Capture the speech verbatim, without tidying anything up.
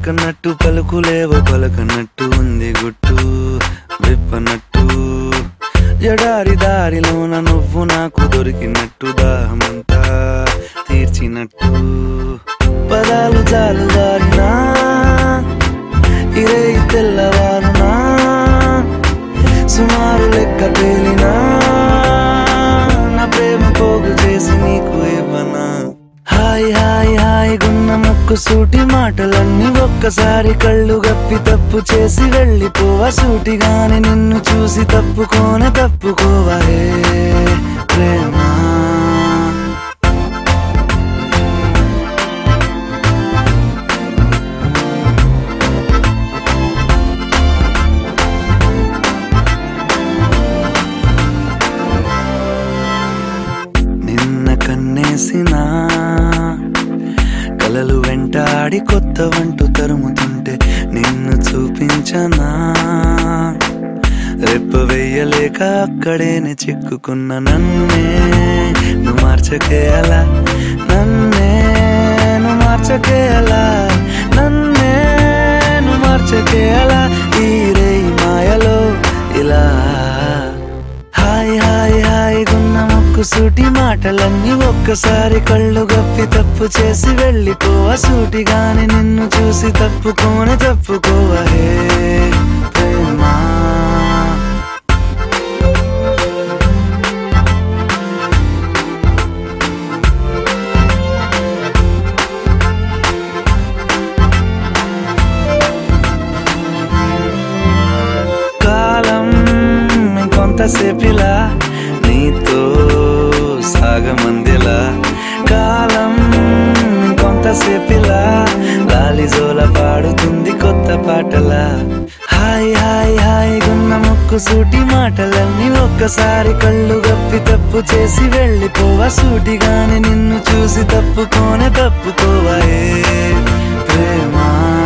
పలకనట్టు పలుకులేవో పలకనట్టు ఉంది గుట్టు విప్పనట్టు ఎడారి దారిలోన నువ్వు నాకు దొరికినట్టు దాహమంతా తీర్చినట్టు పదాలు చాలు వారినా ఇరే తెల్లవారునా సుమారు లెక్క తేలినా నా ప్రేమ పోగు చేసి నీకు ఇవ్వనా హాయ్ హాయ్ హాయ్ గున్న ముక్కు సూటి మాటలన్నీ ఒక్కసారి కళ్ళు గప్పి తప్పు చేసి వెళ్ళిపోవా సూటిగానే నిన్ను చూసి తప్పుకోనే తప్పుకోవా హే ప్రేమ నిన్న కన్నేసినా కలలు వెంటాడి కొత్త వంటు తరుముతుంటే నిన్ను చూపించనా రెప్ప వెయ్యలేక అక్కడేనే చిక్కుకున్న నన్నే నువ్వు మార్చకే అలా నన్నే నువ్వు మార్చకే అలా నన్నే నువ్వు మార్చకే అలా ఈ రే మాయలో ఇలా హాయ్ హాయ్ హాయ్ గున్న ముక్కు సూటి మాటలన్నీ ఒక్కసారి కళ్ళు గప్పి తప్పు చేసి వెళ్ళిపోవా సూటిగానే నిన్ను చూసి తప్పుకోనే తప్పుకోవా హే ప్రేమ కాలం ఇంకొంతసేపిలా నీతో సాగమందిలా కాలం ఇంకొంతసేపిలా లాలిజోల పాడుతుంది కొత్త పాటలా హాయ్ హాయ్ హాయ్ గున్న ముక్కు సూటి మాటలన్నీ ఒక్కసారి కళ్ళు గప్పి తప్పు చేసి వెళ్ళిపోవా సూటిగానే నిన్ను చూసి తప్పుకోనే తప్పుకోవా హే ప్రేమ